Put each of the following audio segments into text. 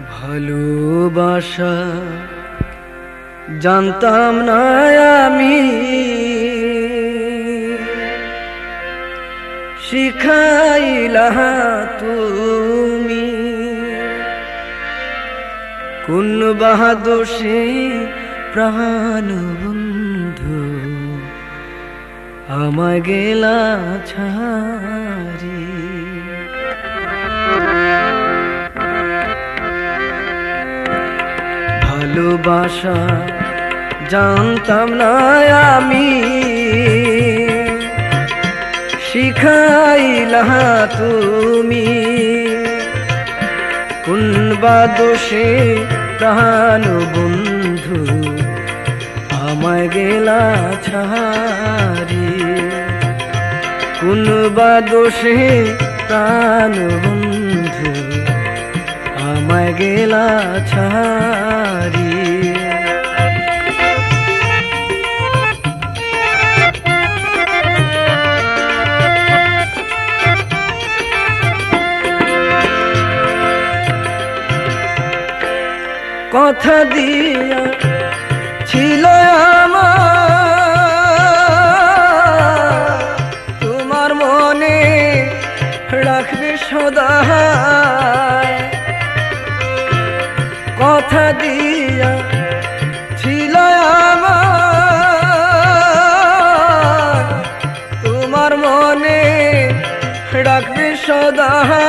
ভালোবাসা জানতাম না আমি, শিখাইলা তুমি কোন বাহাদুষে প্রাণ বন্ধু আমায় গেলা ছাড়ি। ভালোবাসা জানতাম না আমি, শিখাইলা তুমি কোন বাদোষে প্রাণ বন্ধু আমায় গেলা ছাড়ি। কোন বাদোষে প্রাণ বন্ধু আমায় গেলা ছাড়ি। কথা দিয়া ছিল আমার, তোমার মনে রাখবে সদা। কথা দিয়া ছিল আমার, তোমার মনে রাখবে সদা।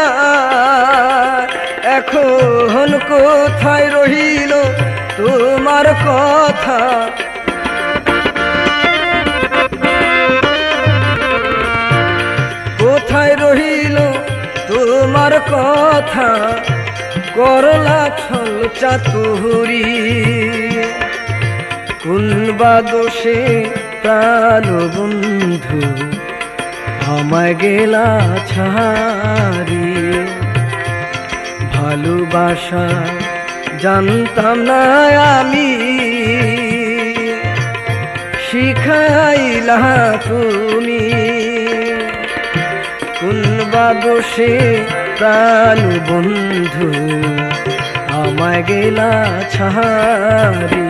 এখন কোথায় রহিল তোমার কথা, কোথায় রহিল তোমার কথা, করলা ছল চাতুরি। কোন বাদোষে প্রাণ বন্ধু আমায় গেলা ছাড়ি। ভালোবাসা জানতাম না আমি, শিখাইলা তুমি কোন বাদোষে প্রাণ বন্ধু আমায় গেলা ছাড়ি।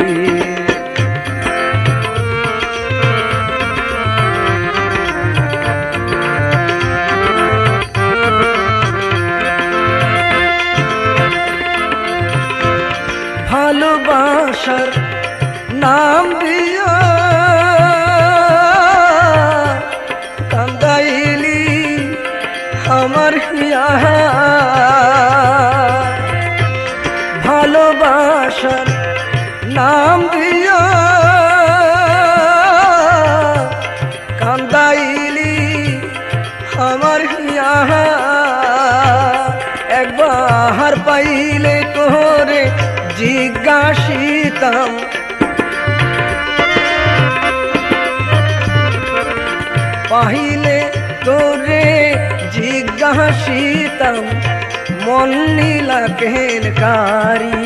ভালোবাসার নাম দিয়া কান্দাইলি আমার হিয়া। ভালোবাসার নাম দিয়া কান্দাইলি আমার হিয়া। একবার পাইলে তোরে জিজ্ঞাসিতাম, পাইলে তোরে জিজ্ঞাসিতাম মন নীলা কেনকারি।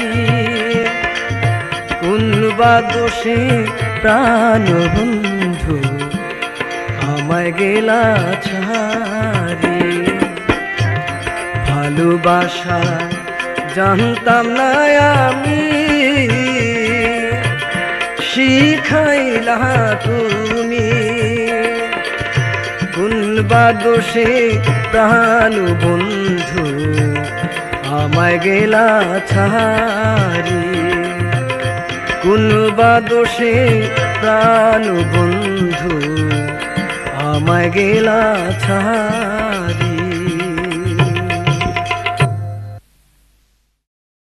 কোন বাদোষে প্রাণ বন্ধু আমায় গেলা ছাড়ি। ভালোবাসা জানতাম না আমি, শিখাইলা তুমি কোন বাদোষে প্রাণ বন্ধু আমায় গেলা ছাড়ি। কোন বাদোষে প্রাণ বন্ধু আমায় গেলা ছাড়ি।